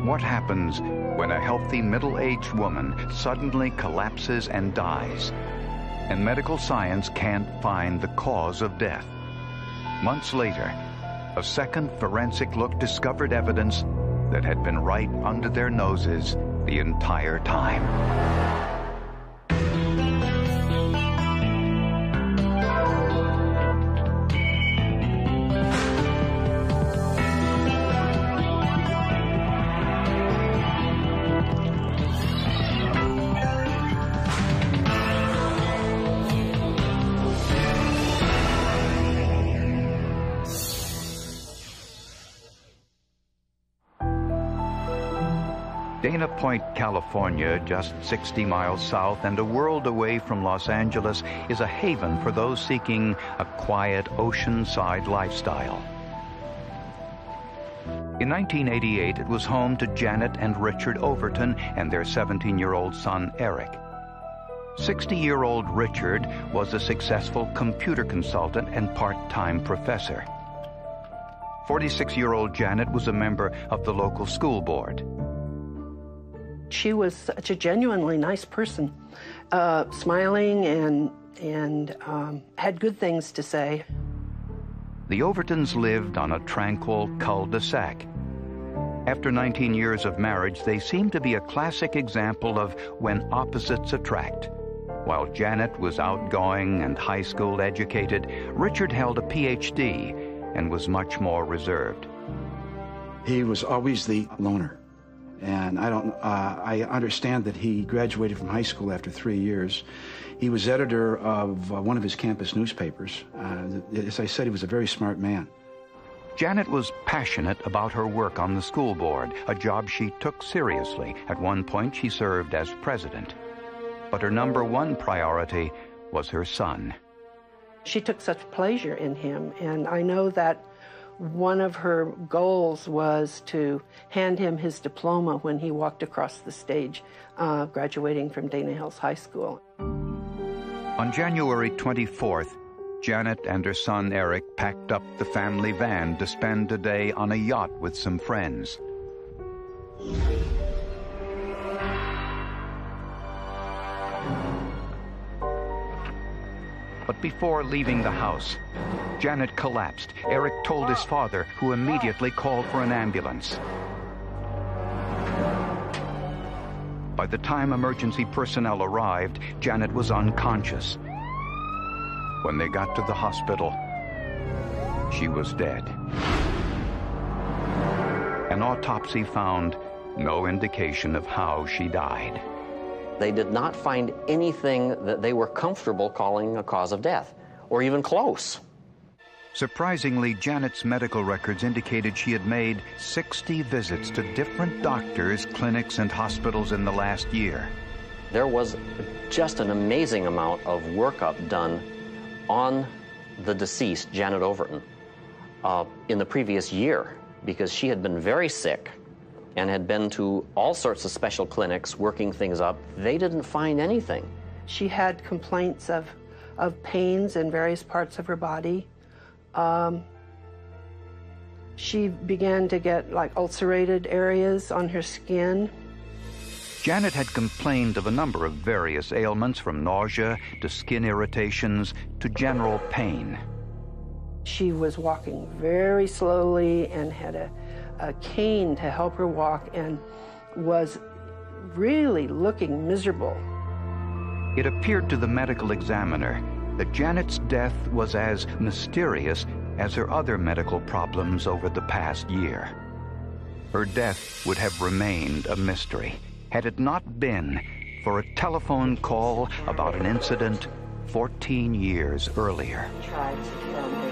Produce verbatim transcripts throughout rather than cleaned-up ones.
What happens when a healthy middle-aged woman suddenly collapses and dies, and medical science can't find the cause of death? Months later, a second forensic look discovered evidence that had been right under their noses the entire time. Dana Point, California, just sixty miles south and a world away from Los Angeles, is a haven for those seeking a quiet oceanside lifestyle. In nineteen eighty-eight, it was home to Janet and Richard Overton and their seventeen-year-old son, Eric. sixty-year-old Richard was a successful computer consultant and part-time professor. forty-six-year-old Janet was a member of the local school board. She was such a genuinely nice person, uh, smiling and, and um, had good things to say. The Overtons lived on a tranquil cul-de-sac. After nineteen years of marriage, they seemed to be a classic example of when opposites attract. While Janet was outgoing and high school educated, Richard held a P H D and was much more reserved. He was always the loner. And I don't, uh, I understand that he graduated from high school after three years. He was editor of uh, one of his campus newspapers. Uh, as I said, he was a very smart man. Janet was passionate about her work on the school board, a job she took seriously. At one point, she served as president. But her number one priority was her son. She took such pleasure in him, and I know that one of her goals was to hand him his diploma when he walked across the stage, uh, graduating from Dana Hills High School. On January twenty-fourth, Janet and her son Eric packed up the family van to spend a day on a yacht with some friends. But before leaving the house, Janet collapsed. Eric told his father, who immediately called for an ambulance. By the time emergency personnel arrived, Janet was unconscious. When they got to the hospital, she was dead. An autopsy found no indication of how she died. They did not find anything that they were comfortable calling a cause of death, or even close. Surprisingly, Janet's medical records indicated she had made sixty visits to different doctors, clinics, and hospitals in the last year. There was just an amazing amount of workup done on the deceased, Janet Overton, uh, in the previous year, because she had been very sick and had been to all sorts of special clinics working things up. They didn't find anything. She had complaints of, of pains in various parts of her body. Um, she began to get like ulcerated areas on her skin. Janet had complained of a number of various ailments, from nausea to skin irritations to general pain. She was walking very slowly and had a, a cane to help her walk and was really looking miserable. It appeared to the medical examiner that Janet's death was as mysterious as her other medical problems over the past year. Her death would have remained a mystery had it not been for a telephone call about an incident fourteen years earlier. Tried to kill me.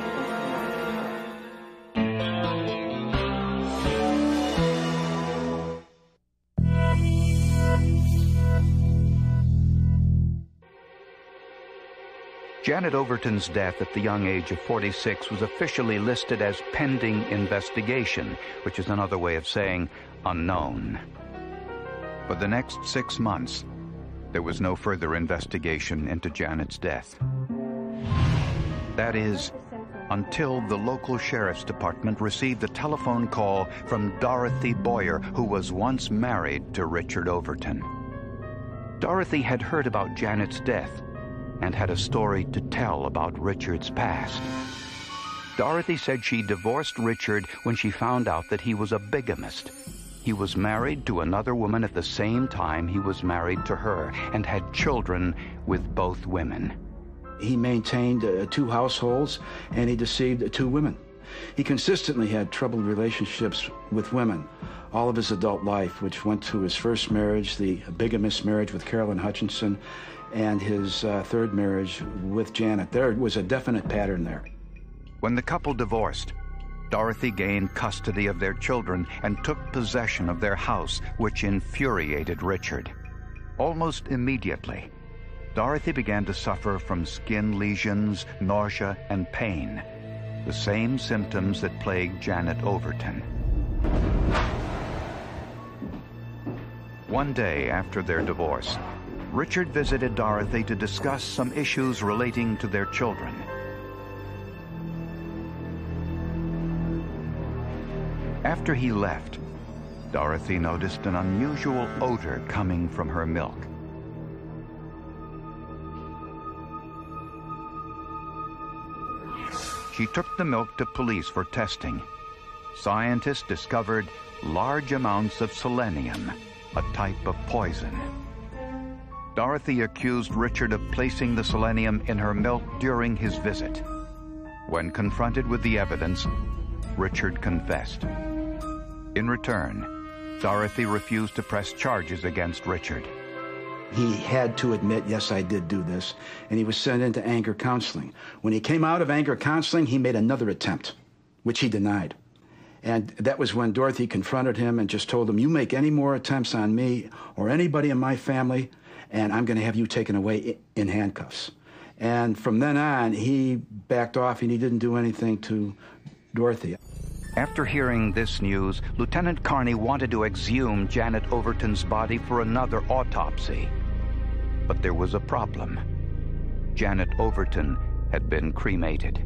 Janet Overton's death at the young age of forty-six was officially listed as pending investigation, which is another way of saying unknown. For the next six months, there was no further investigation into Janet's death. That is, until the local sheriff's department received a telephone call from Dorothy Boyer, who was once married to Richard Overton. Dorothy had heard about Janet's death and had a story to tell about Richard's past. Dorothy said she divorced Richard when she found out that he was a bigamist. He was married to another woman at the same time he was married to her and had children with both women. He maintained uh, two households, and he deceived uh, two women. He consistently had troubled relationships with women all of his adult life, which went to his first marriage, the bigamist marriage with Carolyn Hutchinson, and his uh, third marriage with Janet. There was a definite pattern there. When the couple divorced, Dorothy gained custody of their children and took possession of their house, which infuriated Richard. Almost immediately, Dorothy began to suffer from skin lesions, nausea, and pain, the same symptoms that plagued Janet Overton. One day after their divorce, Richard visited Dorothy to discuss some issues relating to their children. After he left, Dorothy noticed an unusual odor coming from her milk. She took the milk to police for testing. Scientists discovered large amounts of selenium, a type of poison. Dorothy accused Richard of placing the selenium in her milk during his visit. When confronted with the evidence, Richard confessed. In return, Dorothy refused to press charges against Richard. He had to admit, yes, I did do this, and he was sent into anger counseling. When he came out of anger counseling, he made another attempt, which he denied. And that was when Dorothy confronted him and just told him, you make any more attempts on me or anybody in my family, and I'm going to have you taken away in handcuffs. And from then on, he backed off and he didn't do anything to Dorothy. After hearing this news, Lieutenant Carney wanted to exhume Janet Overton's body for another autopsy. But there was a problem. Janet Overton had been cremated.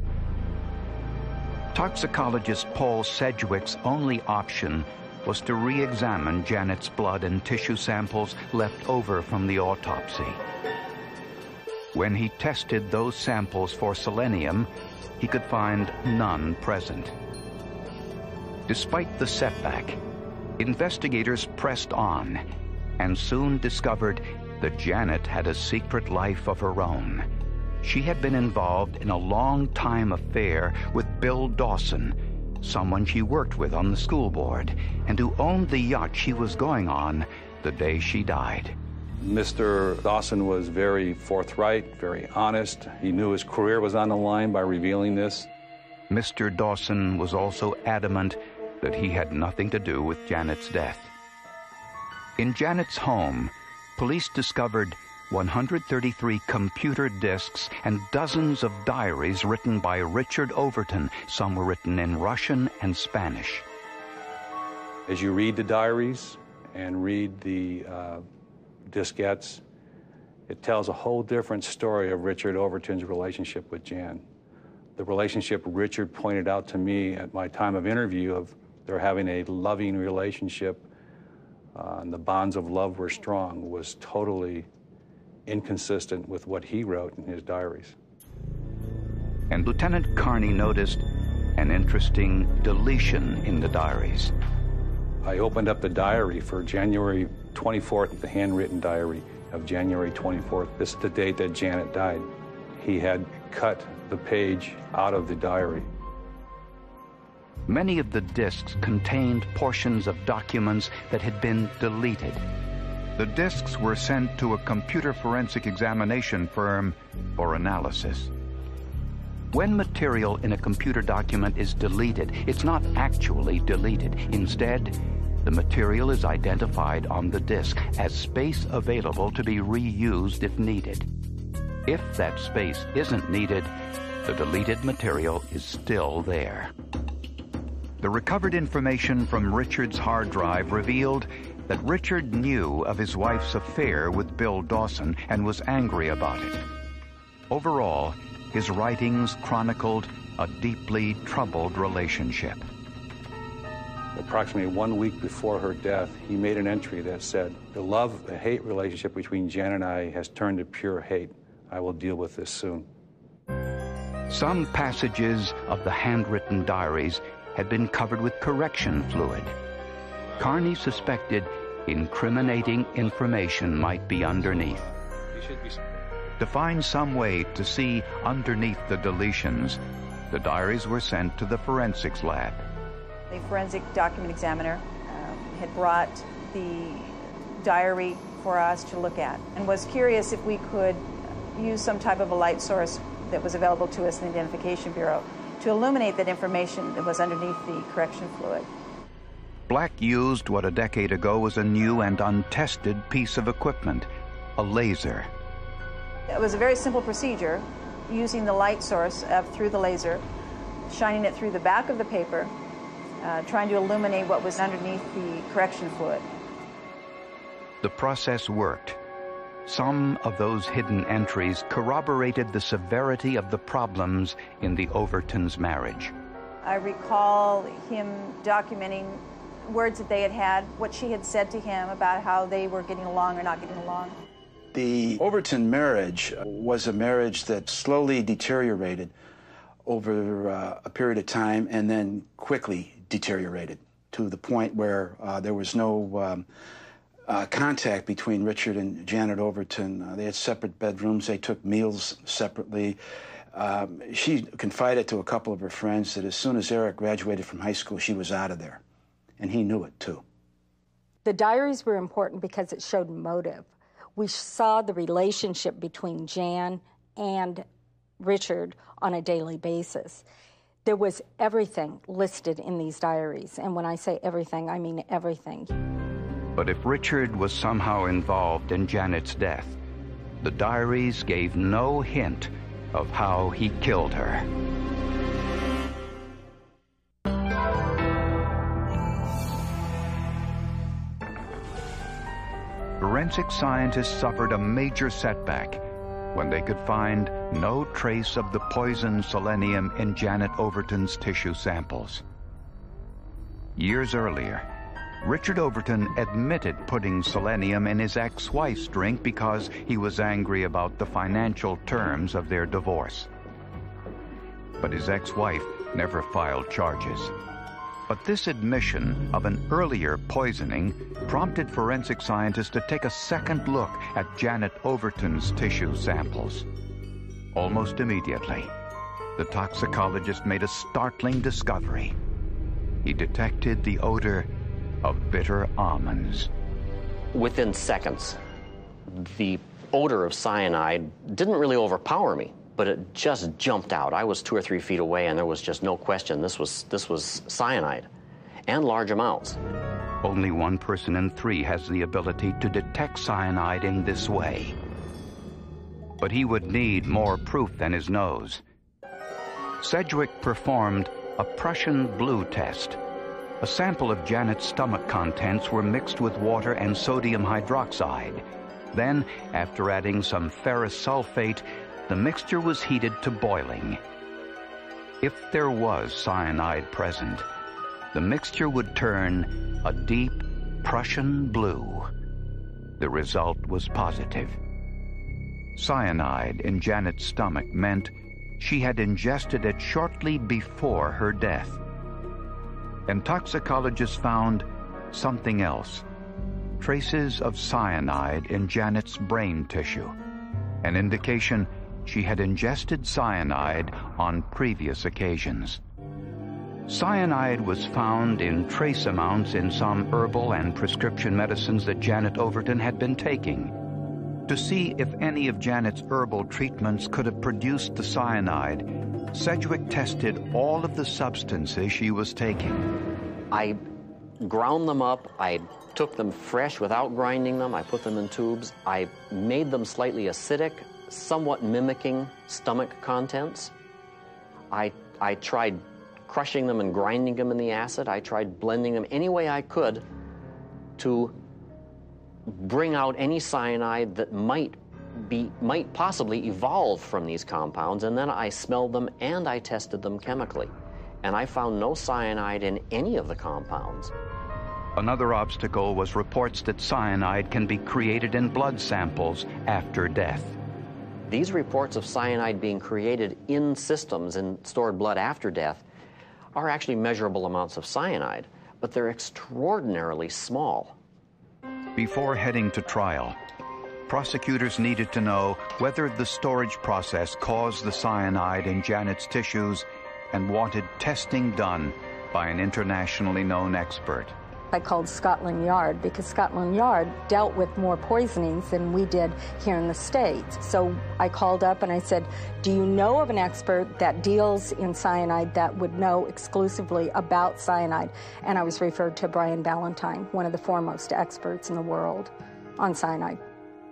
Toxicologist Paul Sedgwick's only option was to re-examine Janet's blood and tissue samples left over from the autopsy. When he tested those samples for selenium, he could find none present. Despite the setback, investigators pressed on and soon discovered that Janet had a secret life of her own. She had been involved in a long-time affair with Bill Dawson, someone she worked with on the school board, and who owned the yacht she was going on the day she died. Mister Dawson was very forthright, very honest. He knew his career was on the line by revealing this. Mister Dawson was also adamant that he had nothing to do with Janet's death. In Janet's home, police discovered one hundred thirty-three computer disks and dozens of diaries written by Richard Overton. Some were written in Russian and Spanish. As you read the diaries and read the uh, diskettes, it tells a whole different story of Richard Overton's relationship with Jan. The relationship Richard pointed out to me at my time of interview of they're having a loving relationship, uh, and the bonds of love were strong, was totally inconsistent with what he wrote in his diaries. And Lieutenant Carney noticed an interesting deletion in the diaries. I opened up the diary for January twenty-fourth, the handwritten diary of January twenty-fourth. This is the date that Janet died. He had cut the page out of the diary. Many of the disks contained portions of documents that had been deleted. The disks were sent to a computer forensic examination firm for analysis. When material in a computer document is deleted, it's not actually deleted. Instead, the material is identified on the disk as space available to be reused if needed. If that space isn't needed, the deleted material is still there. The recovered information from Richard's hard drive revealed that Richard knew of his wife's affair with Bill Dawson and was angry about it. Overall, his writings chronicled a deeply troubled relationship. Approximately one week before her death, he made an entry that said, "The love, the hate relationship between Jan and I has turned to pure hate. I will deal with this soon." Some passages of the handwritten diaries had been covered with correction fluid. Carney suspected incriminating information might be underneath. To find some way to see underneath the deletions, the diaries were sent to the forensics lab. The forensic document examiner uh, had brought the diary for us to look at and was curious if we could use some type of a light source that was available to us in the Identification Bureau to illuminate that information that was underneath the correction fluid. Black used what a decade ago was a new and untested piece of equipment, a laser. It was a very simple procedure, using the light source uh, through the laser, shining it through the back of the paper, uh, trying to illuminate what was underneath the correction fluid. The process worked. Some of those hidden entries corroborated the severity of the problems in the Overtons' marriage. I recall him documenting words that they had had, what she had said to him about how they were getting along or not getting along. The Overton marriage was a marriage that slowly deteriorated over uh, a period of time and then quickly deteriorated to the point where uh, there was no um, uh, contact between Richard and Janet Overton. Uh, they had separate bedrooms. They took meals separately. Um, she confided to a couple of her friends that as soon as Eric graduated from high school, she was out of there. And he knew it, too. The diaries were important because it showed motive. We saw the relationship between Jan and Richard on a daily basis. There was everything listed in these diaries. And when I say everything, I mean everything. But if Richard was somehow involved in Janet's death, the diaries gave no hint of how he killed her. Forensic scientists suffered a major setback when they could find no trace of the poison selenium in Janet Overton's tissue samples. Years earlier, Richard Overton admitted putting selenium in his ex-wife's drink because he was angry about the financial terms of their divorce. But his ex-wife never filed charges. But this admission of an earlier poisoning prompted forensic scientists to take a second look at Janet Overton's tissue samples. Almost immediately, the toxicologist made a startling discovery. He detected the odor of bitter almonds. Within seconds, the odor of cyanide didn't really overpower me, but it just jumped out. I was two or three feet away, and there was just no question this was, this was cyanide, and large amounts. Only one person in three has the ability to detect cyanide in this way. But he would need more proof than his nose. Sedgwick performed a Prussian blue test. A sample of Janet's stomach contents were mixed with water and sodium hydroxide. Then, after adding some ferrous sulfate, the mixture was heated to boiling. If there was cyanide present, the mixture would turn a deep Prussian blue. The result was positive. Cyanide in Janet's stomach meant she had ingested it shortly before her death. And toxicologists found something else. Traces of cyanide in Janet's brain tissue, an indication she had ingested cyanide on previous occasions. Cyanide was found in trace amounts in some herbal and prescription medicines that Janet Overton had been taking. To see if any of Janet's herbal treatments could have produced the cyanide, Sedgwick tested all of the substances she was taking. I ground them up. I took them fresh without grinding them. I put them in tubes. I made them slightly acidic, somewhat mimicking stomach contents. I, I tried crushing them and grinding them in the acid. I tried blending them any way I could to bring out any cyanide that might be, might possibly evolve from these compounds, and then I smelled them and I tested them chemically. And I found no cyanide in any of the compounds. Another obstacle was reports that cyanide can be created in blood samples after death. These reports of cyanide being created in systems in stored blood after death are actually measurable amounts of cyanide, but they're extraordinarily small. Before heading to trial, prosecutors needed to know whether the storage process caused the cyanide in Janet's tissues and wanted testing done by an internationally known expert. I called Scotland Yard because Scotland Yard dealt with more poisonings than we did here in the States. So I called up and I said, do you know of an expert that deals in cyanide that would know exclusively about cyanide? And I was referred to Brian Valentine, one of the foremost experts in the world on cyanide.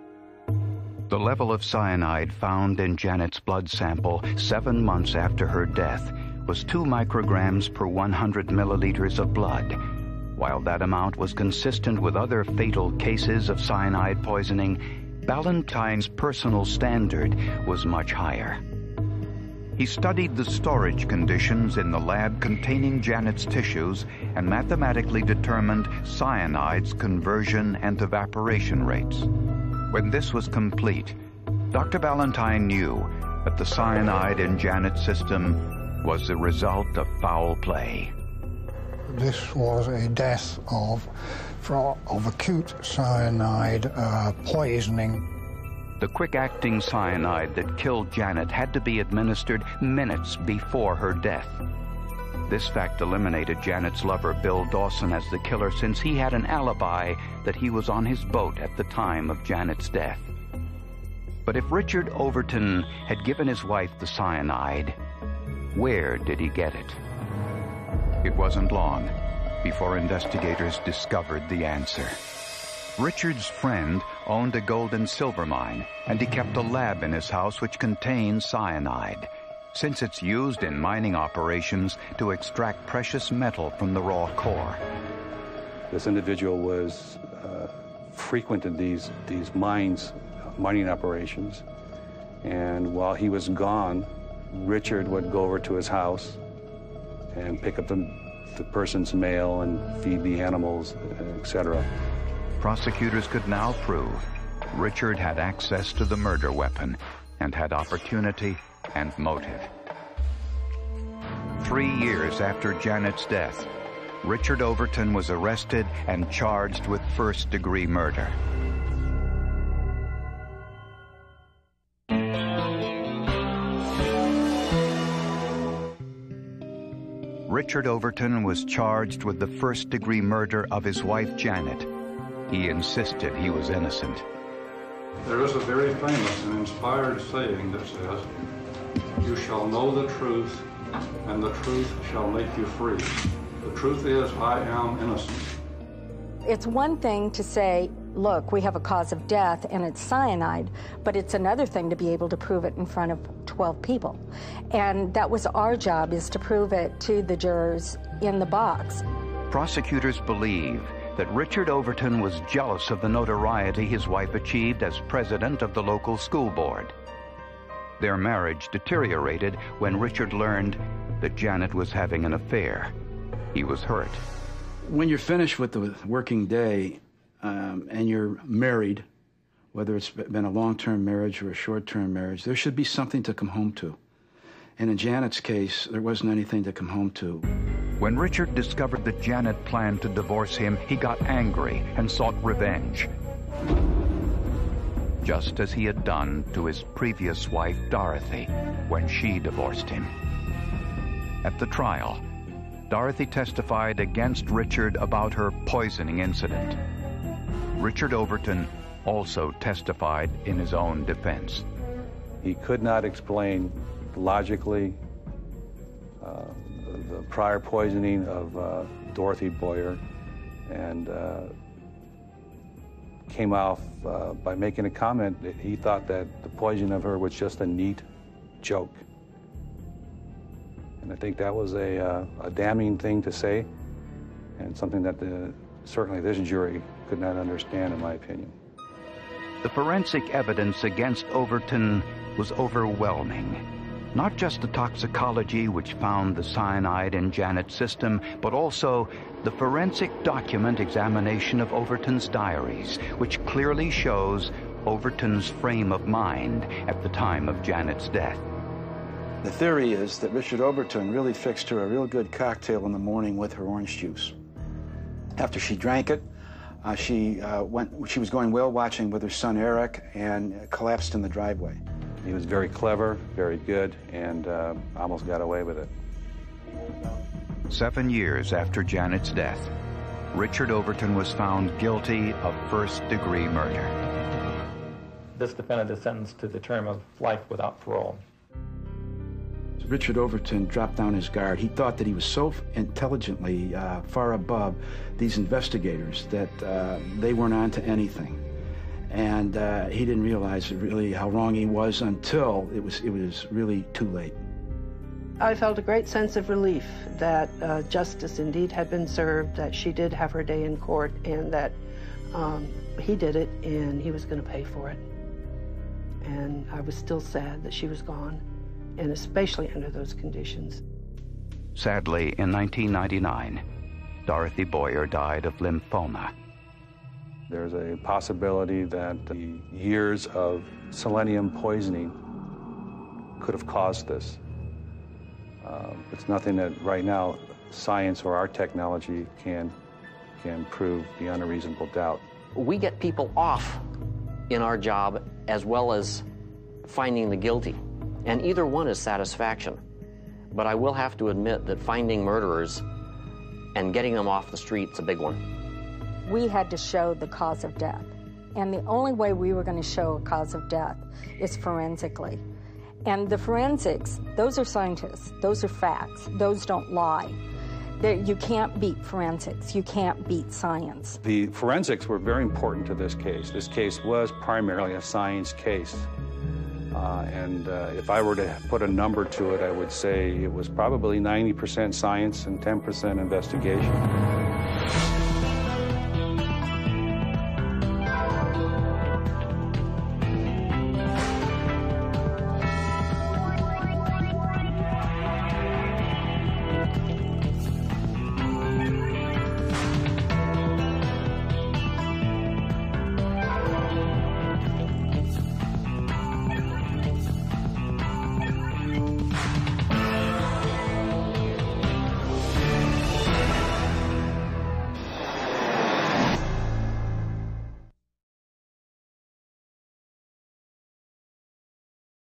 The level of cyanide found in Janet's blood sample seven months after her death was two micrograms per one hundred milliliters of blood. While that amount was consistent with other fatal cases of cyanide poisoning, Ballantyne's personal standard was much higher. He studied the storage conditions in the lab containing Janet's tissues and mathematically determined cyanide's conversion and evaporation rates. When this was complete, Doctor Ballantyne knew that the cyanide in Janet's system was the result of foul play. This was a death of, of acute cyanide uh, poisoning. The quick-acting cyanide that killed Janet had to be administered minutes before her death. This fact eliminated Janet's lover, Bill Dawson, as the killer, since he had an alibi that he was on his boat at the time of Janet's death. But if Richard Overton had given his wife the cyanide, where did he get it? It wasn't long before investigators discovered the answer. Richard's friend owned a gold and silver mine, and he kept a lab in his house which contained cyanide, since it's used in mining operations to extract precious metal from the raw core. This individual was uh, frequented these, these mines, mining operations, and while he was gone, Richard would go over to his house and pick up the, the person's mail and feed the animals, et cetera. Prosecutors could now prove Richard had access to the murder weapon and had opportunity and motive. Three years after Janet's death, Richard Overton was arrested and charged with first-degree murder. Richard Overton was charged with the first-degree murder of his wife, Janet. He insisted he was innocent. There is a very famous and inspired saying that says, "You shall know the truth, and the truth shall make you free." The truth is, I am innocent. It's one thing to say, look, we have a cause of death and it's cyanide, but it's another thing to be able to prove it in front of twelve people. And that was our job, is to prove it to the jurors in the box. Prosecutors believe that Richard Overton was jealous of the notoriety his wife achieved as president of the local school board. Their marriage deteriorated when Richard learned that Janet was having an affair. He was hurt. When you're finished with the working day um, and you're married, whether it's been a long-term marriage or a short-term marriage, there should be something to come home to. And in Janet's case, there wasn't anything to come home to. When Richard discovered that Janet planned to divorce him, he got angry and sought revenge, just as he had done to his previous wife, Dorothy, when she divorced him. At the trial, Dorothy testified against Richard about her poisoning incident. Richard Overton also testified in his own defense. He could not explain logically uh, the prior poisoning of uh, Dorothy Boyer, and uh, came off uh, by making a comment that he thought that the poisoning of her was just a neat joke. And I think that was a, uh, a damning thing to say, and something that the, certainly this jury could not understand, in my opinion. The forensic evidence against Overton was overwhelming. Not just the toxicology which found the cyanide in Janet's system, but also the forensic document examination of Overton's diaries, which clearly shows Overton's frame of mind at the time of Janet's death. The theory is that Richard Overton really fixed her a real good cocktail in the morning with her orange juice. After she drank it, uh, she uh, went. She was going whale watching with her son Eric and collapsed in the driveway. He was very clever, very good, and uh, almost got away with it. Seven years after Janet's death, Richard Overton was found guilty of first-degree murder. This defendant is sentenced to the term of life without parole. Richard Overton dropped down his guard. He thought that he was so intelligently uh, far above these investigators that uh, they weren't on to anything. And uh, he didn't realize really how wrong he was until it was, it was really too late. I felt a great sense of relief that uh, justice indeed had been served, that she did have her day in court, and that um, he did it and he was going to pay for it. And I was still sad that she was gone, and especially under those conditions. Sadly, in nineteen ninety-nine, Dorothy Boyer died of lymphoma. There's a possibility that the years of selenium poisoning could have caused this. Uh, it's nothing that right now science or our technology can, can prove beyond a reasonable doubt. We get people off in our job as well as finding the guilty. And either one is satisfaction. But I will have to admit that finding murderers and getting them off the street is a big one. We had to show the cause of death. And the only way we were going to show a cause of death is forensically. And the forensics, those are scientists. Those are facts. Those don't lie. They're, you can't beat forensics. You can't beat science. The forensics were very important to this case. This case was primarily a science case. Uh, and uh, if I were to put a number to it, I would say it was probably ninety percent science and ten percent investigation.